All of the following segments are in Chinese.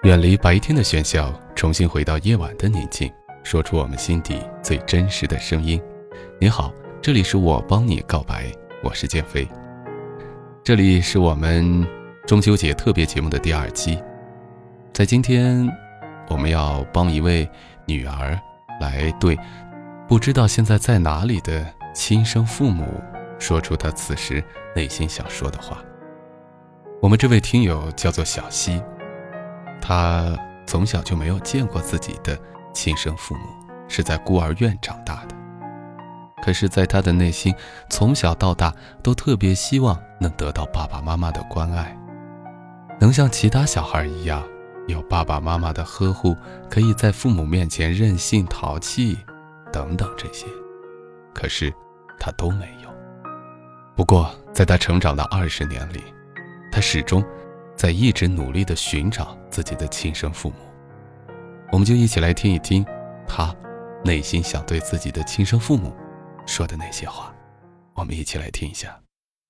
远离白天的喧嚣，重新回到夜晚的宁静，说出我们心底最真实的声音。你好，这里是我帮你告白，我是建飞。这里是我们中秋节特别节目的第2期。在今天，我们要帮一位女儿来对不知道现在在哪里的亲生父母说出她此时内心想说的话。我们这位听友叫做小溪，他从小就没有见过自己的亲生父母，是在孤儿院长大的。可是在他的内心，从小到大都特别希望能得到爸爸妈妈的关爱，能像其他小孩一样有爸爸妈妈的呵护，可以在父母面前任性淘气等等这些，可是他都没有。不过在他成长的20年里，他始终在一直努力地寻找自己的亲生父母。我们就一起来听一听他内心想对自己的亲生父母说的那些话。我们一起来听一下。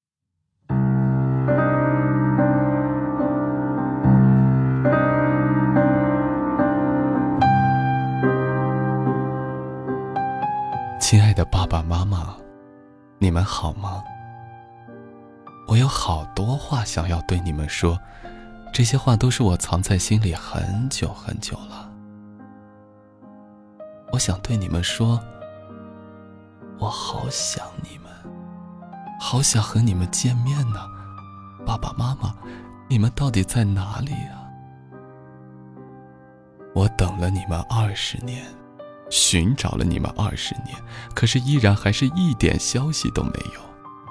亲爱的爸爸妈妈，你们好吗？我有好多话想要对你们说，这些话都是我藏在心里很久很久了。我想对你们说，我好想你们，好想和你们见面呢。爸爸妈妈，你们到底在哪里啊？我等了你们20年，寻找了你们20年，可是依然还是一点消息都没有。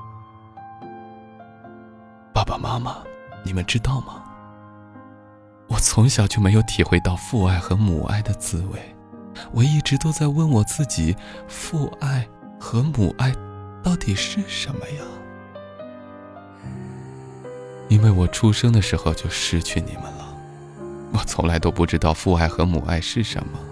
爸爸妈妈，你们知道吗？我从小就没有体会到父爱和母爱的滋味，我一直都在问我自己，父爱和母爱到底是什么呀？因为我出生的时候就失去你们了，我从来都不知道父爱和母爱是什么。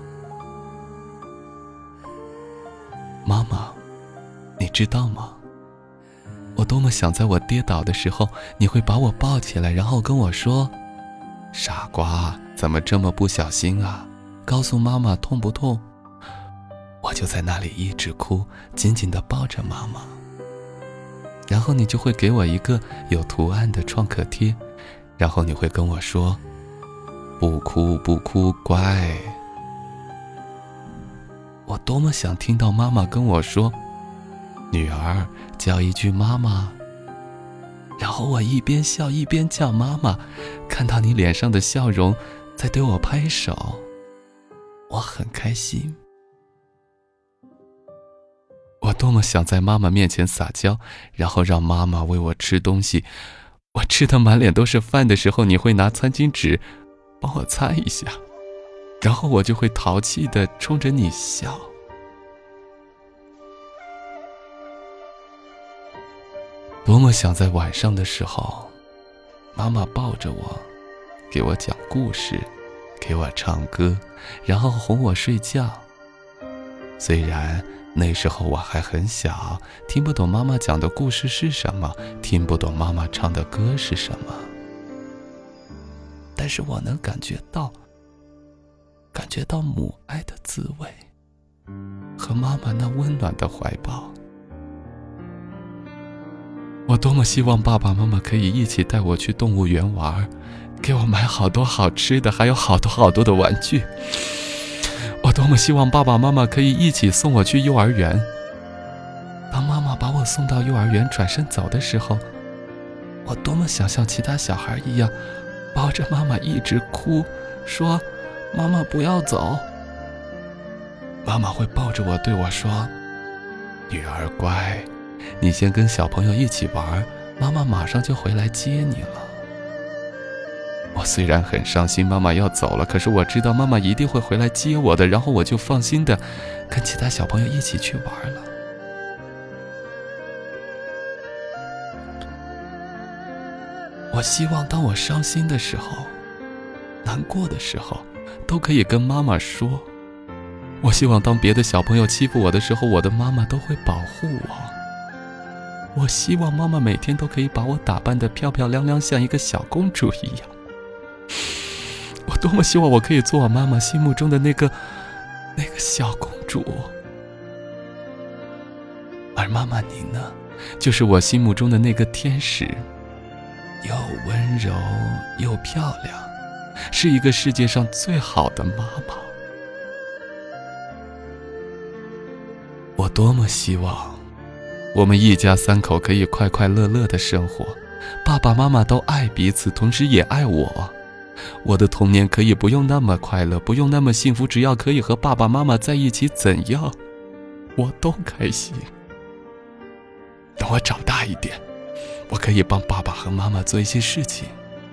妈妈，你知道吗？我多么想在我跌倒的时候，你会把我抱起来，然后跟我说，傻瓜，怎么这么不小心啊？告诉妈妈痛不痛？我就在那里一直哭，紧紧地抱着妈妈。然后你就会给我一个有图案的创可贴，然后你会跟我说，不哭不哭，乖。我多么想听到妈妈跟我说，女儿，叫一句妈妈。然后我一边笑一边叫妈妈，看到你脸上的笑容在对我拍手，我很开心。我多么想在妈妈面前撒娇，然后让妈妈喂我吃东西。我吃得满脸都是饭的时候，你会拿餐巾纸帮我擦一下，然后我就会淘气地冲着你笑。多么想在晚上的时候，妈妈抱着我，给我讲故事，给我唱歌，然后哄我睡觉。虽然那时候我还很小，听不懂妈妈讲的故事是什么，听不懂妈妈唱的歌是什么，但是我能感觉到母爱的滋味，和妈妈那温暖的怀抱。我多么希望爸爸妈妈可以一起带我去动物园玩，给我买好多好吃的，还有好多好多的玩具。我多么希望爸爸妈妈可以一起送我去幼儿园。当妈妈把我送到幼儿园转身走的时候，我多么想像其他小孩一样，抱着妈妈一直哭，说，妈妈不要走。妈妈会抱着我对我说，女儿乖，你先跟小朋友一起玩，妈妈马上就回来接你了。我虽然很伤心妈妈要走了，可是我知道妈妈一定会回来接我的，然后我就放心的跟其他小朋友一起去玩了。我希望当我伤心的时候，难过的时候，都可以跟妈妈说。我希望当别的小朋友欺负我的时候，我的妈妈都会保护我。我希望妈妈每天都可以把我打扮得漂漂亮亮，像一个小公主一样。我多么希望我可以做我妈妈心目中的那个小公主。而妈妈您呢，就是我心目中的那个天使，又温柔又漂亮，是一个世界上最好的妈妈。我多么希望我们一家三口可以快快乐乐的生活，爸爸妈妈都爱彼此，同时也爱我。我的童年可以不用那么快乐，不用那么幸福，只要可以和爸爸妈妈在一起，怎样我都开心。等我长大一点，我可以帮爸爸和妈妈做一些事情。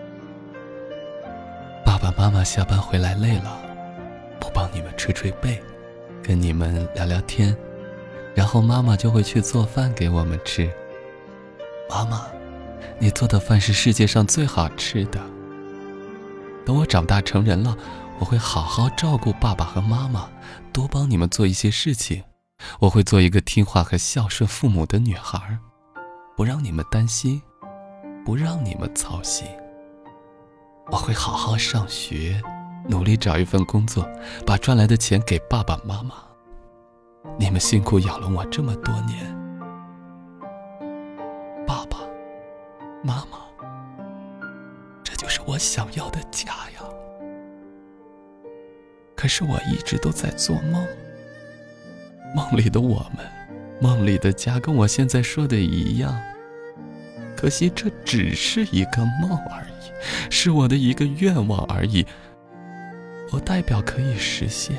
爸爸妈妈下班回来累了，我帮你们捶捶背，跟你们聊聊天，然后妈妈就会去做饭给我们吃。妈妈，你做的饭是世界上最好吃的。等我长大成人了，我会好好照顾爸爸和妈妈，多帮你们做一些事情。我会做一个听话和孝顺父母的女孩，不让你们担心，不让你们操心。我会好好上学，努力找一份工作，把赚来的钱给爸爸妈妈。你们辛苦养了我这么多年，爸爸妈妈，这就是我想要的家呀。可是我一直都在做梦，梦里的我们，梦里的家跟我现在说的一样，可惜这只是一个梦而已，是我的一个愿望而已，我代表可以实现。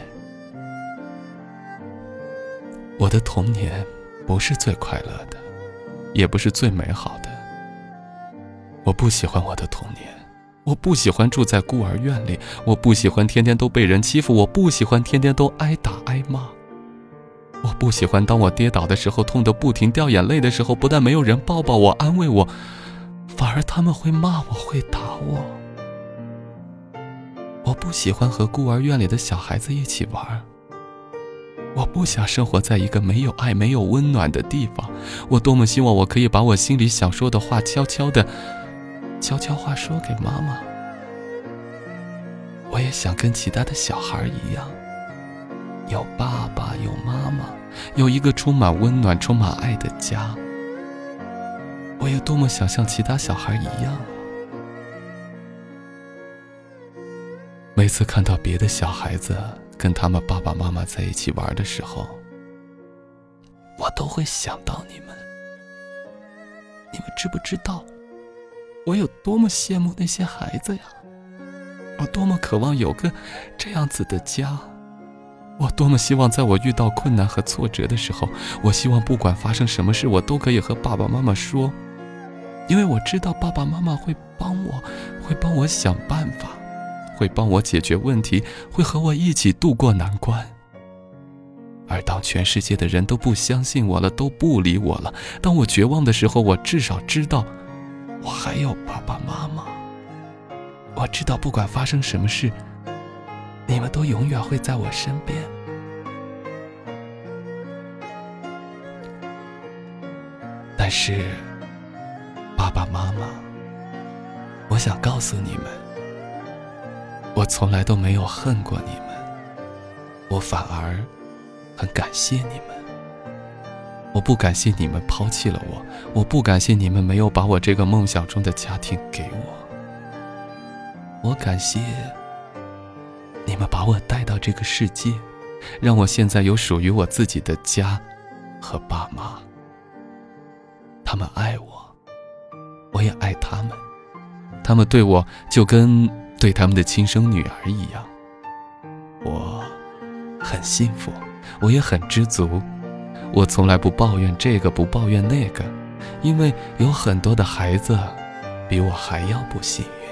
我的童年不是最快乐的，也不是最美好的。我不喜欢我的童年，我不喜欢住在孤儿院里，我不喜欢天天都被人欺负，我不喜欢天天都挨打挨骂。我不喜欢当我跌倒的时候，痛得不停掉眼泪的时候，不但没有人抱抱我安慰我，反而他们会骂我，会打我。我不喜欢和孤儿院里的小孩子一起玩，我不想生活在一个没有爱没有温暖的地方。我多么希望我可以把我心里想说的话悄悄话说给妈妈。我也想跟其他的小孩一样，有爸爸有妈妈，有一个充满温暖充满爱的家。我也多么想像其他小孩一样啊。每次看到别的小孩子跟他们爸爸妈妈在一起玩的时候，我都会想到你们。你们知不知道我有多么羡慕那些孩子呀？我多么渴望有个这样子的家。我多么希望在我遇到困难和挫折的时候，我希望不管发生什么事，我都可以和爸爸妈妈说，因为我知道爸爸妈妈会帮我想办法，会帮我解决问题，会和我一起度过难关。而当全世界的人都不相信我了，都不理我了，当我绝望的时候，我至少知道我还有爸爸妈妈。我知道不管发生什么事，你们都永远会在我身边。但是爸爸妈妈，我想告诉你们，我从来都没有恨过你们，我反而很感谢你们。我不感谢你们抛弃了我，我不感谢你们没有把我这个梦想中的家庭给我，我感谢你们把我带到这个世界，让我现在有属于我自己的家和爸妈。他们爱我，我也爱他们，他们对我就跟对他们的亲生女儿一样。我很幸福，我也很知足，我从来不抱怨这个不抱怨那个，因为有很多的孩子比我还要不幸运。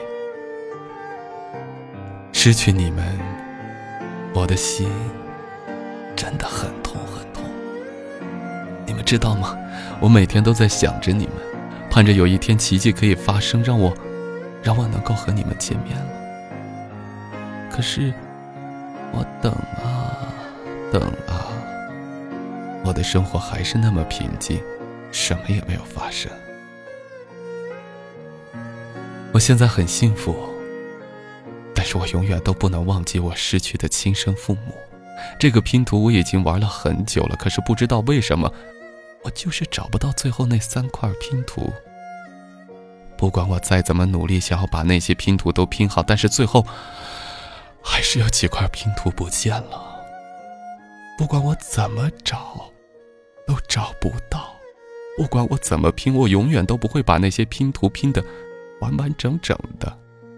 失去你们，我的心真的很痛很痛。你们知道吗？我每天都在想着你们，盼着有一天奇迹可以发生，让我能够和你们见面了。可是我等啊等啊，我的生活还是那么平静，什么也没有发生。我现在很幸福，但是我永远都不能忘记我失去的亲生父母。这个拼图我已经玩了很久了，可是不知道为什么，我就是找不到最后那3块拼图。不管我再怎么努力想要把那些拼图都拼好，但是最后还是有几块拼图不见了。不管我怎么找都找不到，不管我怎么拼，我永远都不会把那些拼图拼得完完整整的。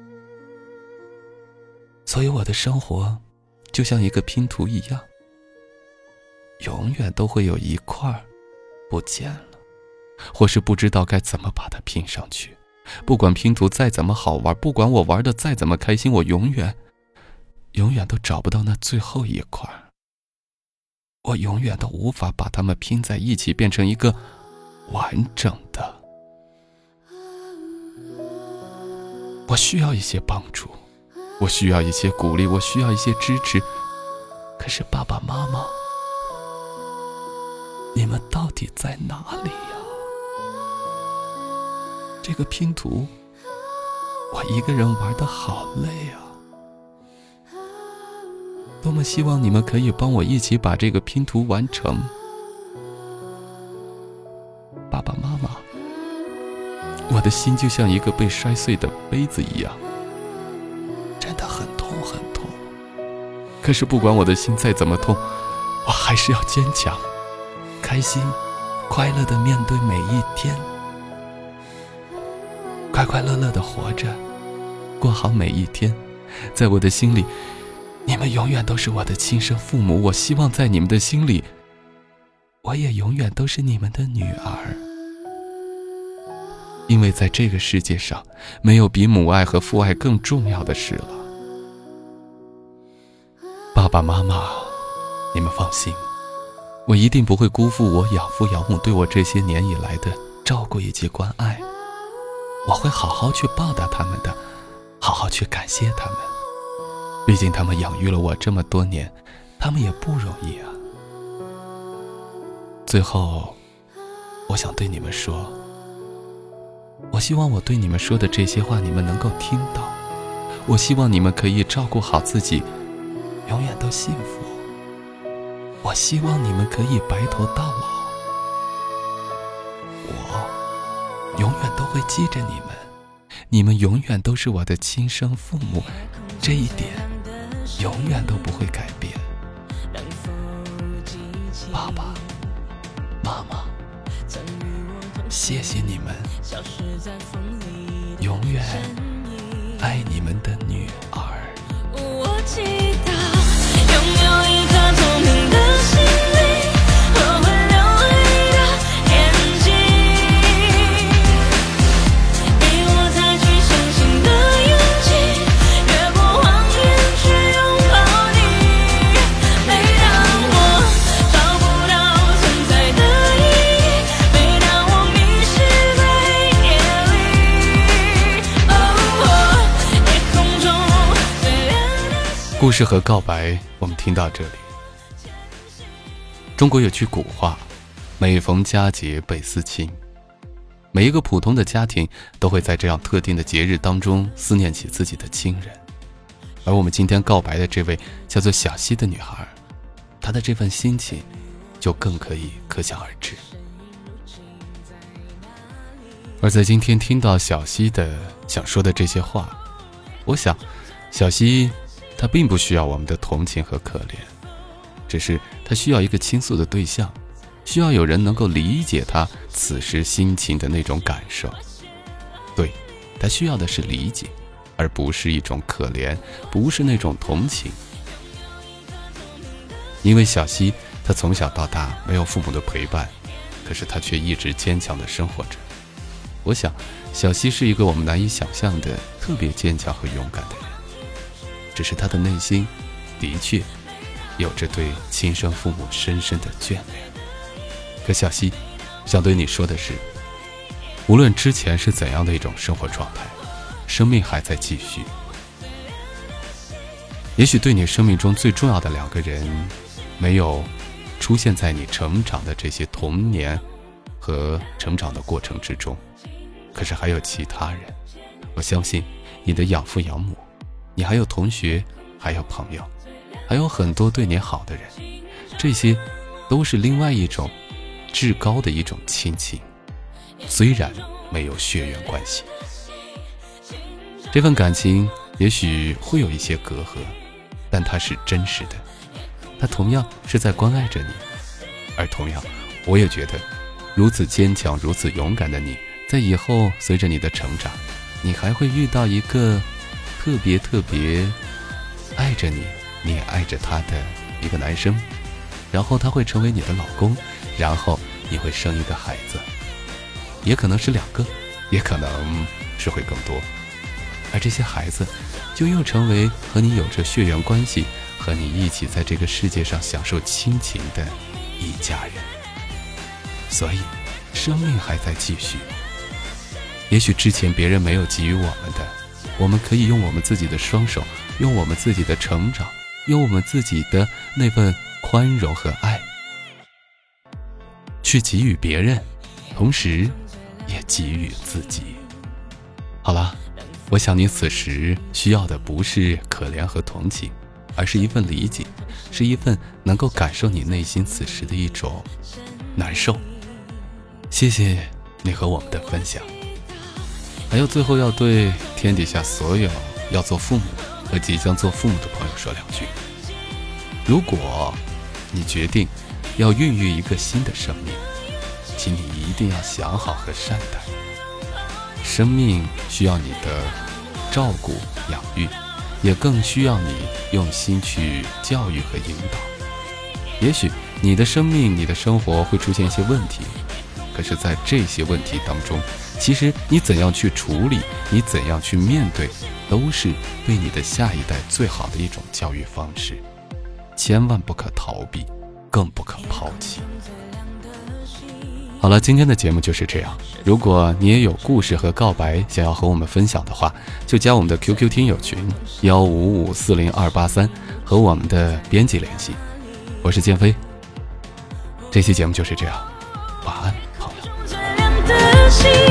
所以我的生活就像一个拼图一样，永远都会有一块不见了，或是不知道该怎么把它拼上去。不管拼图再怎么好玩，不管我玩得再怎么开心，我永远都找不到那最后一块。我永远都无法把它们拼在一起，变成一个完整的。我需要一些帮助，我需要一些鼓励，我需要一些支持。可是爸爸妈妈，你们到底在哪里呀？这个拼图我一个人玩得好累啊，多么希望你们可以帮我一起把这个拼图完成。爸爸妈妈，我的心就像一个被摔碎的杯子一样，真的很痛很痛。可是不管我的心再怎么痛，我还是要坚强，开心快乐地面对每一天，快快乐乐地活着，过好每一天。在我的心里，你们永远都是我的亲生父母，我希望在你们的心里，我也永远都是你们的女儿。因为在这个世界上，没有比母爱和父爱更重要的事了。爸爸妈妈，你们放心，我一定不会辜负我养父养母对我这些年以来的照顾以及关爱。我会好好去报答他们的，好好去感谢他们。毕竟他们养育了我这么多年，他们也不容易啊。最后，我想对你们说，我希望我对你们说的这些话你们能够听到。我希望你们可以照顾好自己，永远都幸福。我希望你们可以白头到老。我永远都会记着你们，你们永远都是我的亲生父母，这一点永远都不会改变。爸爸妈妈，谢谢你们，永远爱你们的女儿。 我祈祷拥有一颗透明的心灵和会流泪的眼睛，给我采取相信的勇气，越过谎言去拥抱你。每当我找不到存在的意义，每当我迷失在夜里，夜空中最亮的故事和告白我们听到这里。中国有句古话，每逢佳节倍思亲。每一个普通的家庭都会在这样特定的节日当中思念起自己的亲人。而我们今天告白的这位叫做小溪的女孩，她的这份心情就更可以可想而知。而在今天听到小溪的想说的这些话，我想小溪她并不需要我们的同情和可怜，只是她需要一个倾诉的对象，需要有人能够理解她此时心情的那种感受。对，她需要的是理解，而不是一种可怜，不是那种同情。因为小溪她从小到大没有父母的陪伴，可是她却一直坚强地生活着。我想小溪是一个我们难以想象的特别坚强和勇敢的人，只是她的内心的确有着对亲生父母深深的眷恋。可小溪想对你说的是，无论之前是怎样的一种生活状态，生命还在继续。也许对你生命中最重要的2个人没有出现在你成长的这些童年和成长的过程之中，可是还有其他人。我相信你的养父养母你还有同学，还有朋友，还有很多对你好的人，这些都是另外一种至高的一种亲情，虽然没有血缘关系。这份感情也许会有一些隔阂，但它是真实的，它同样是在关爱着你。而同样，我也觉得如此坚强如此勇敢的你，在以后随着你的成长，你还会遇到一个特别爱着你，你也爱着他的一个男生，然后他会成为你的老公，然后你会生一个孩子，也可能是2个，也可能是会更多。而这些孩子就又成为和你有着血缘关系，和你一起在这个世界上享受亲情的一家人。所以生命还在继续，也许之前别人没有给予我们的，我们可以用我们自己的双手，用我们自己的成长，用我们自己的那份宽容和爱去给予别人，同时也给予自己。好了，我想你此时需要的不是可怜和同情，而是一份理解，是一份能够感受你内心此时的一种难受。谢谢你和我们的分享。还有最后要对天底下所有要做父母和即将做父母的朋友说2句。如果你决定要孕育一个新的生命，请你一定要想好和善待。生命需要你的照顾养育，也更需要你用心去教育和引导。也许你的生命你的生活会出现一些问题，可是在这些问题当中，其实你怎样去处理，你怎样去面对，都是对你的下一代最好的一种教育方式。千万不可逃避，更不可抛弃。好了，今天的节目就是这样。如果你也有故事和告白想要和我们分享的话，就加我们的 QQ 听友群1554023和我们的编辑联系。我是建飞，这期节目就是这样，晚安，朋友。